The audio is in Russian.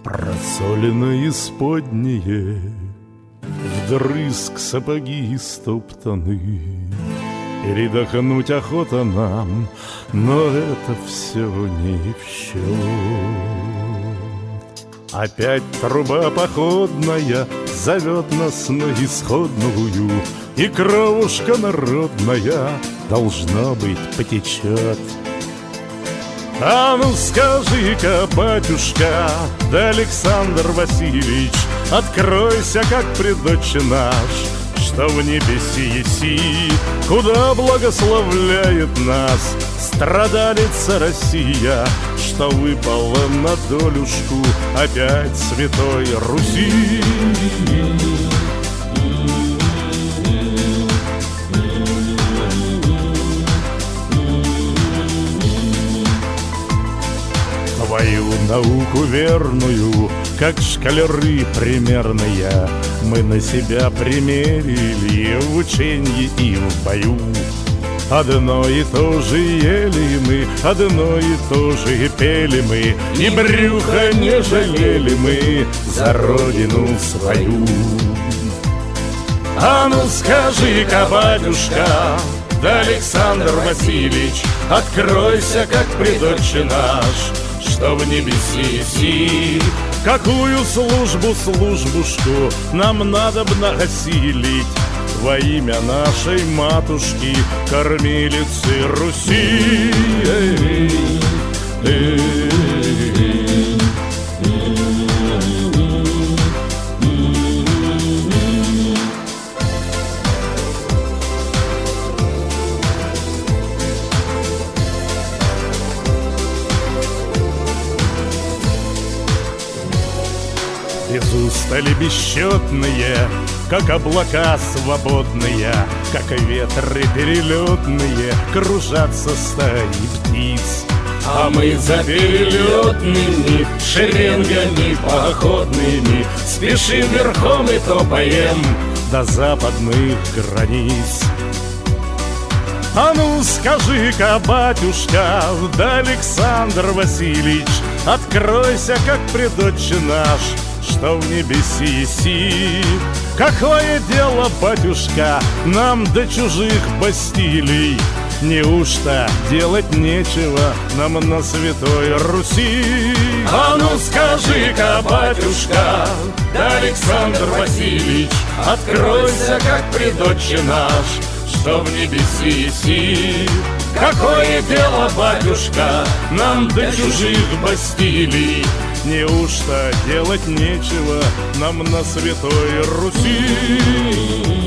Просоленное исподнее, вдрызг сапоги стоптаны. Передохнуть охота нам, но это все не в счет. Опять труба походная зовет нас на исходную, и кровушка народная, должно быть, потечет. А ну скажи-ка, батюшка, да Александр Васильевич, откройся, как пред Отче наш, что в небеси еси, куда благословляет нас страдалица Россия, что выпала на долюшку опять Святой Руси. Твою науку верную, как шкалеры примерные, мы на себя примерили в ученье и в бою. Одно и то же ели мы, одно и то же и пели мы, и брюха не жалели мы за родину свою. А ну скажи-ка, батюшка, да Александр Васильевич, откройся, как пред Отче наш, что в небеси еси, какую службушку нам надобно осилить во имя нашей матушки, кормилицы Руси. Без устали бесчетные, как облака свободные, как ветры перелетные, кружатся стаи птиц. А мы за перелетными шеренгами походными спешим верхом и топаем до западных границ. А ну скажи-ка, батюшка, да Александр Васильевич, откройся, как пред Отче наш, что в небеси еси. Какое дело, батюшка, нам до чужих Бастилий? Неужто делать нечего нам на Святой Руси? А ну скажи-ка, батюшка, да Александр Васильевич, откройся, как пред Отче наш, что в небеси еси. Какое дело, батюшка, нам до чужих Бастилий? Неужто делать нечего нам на Святой Руси?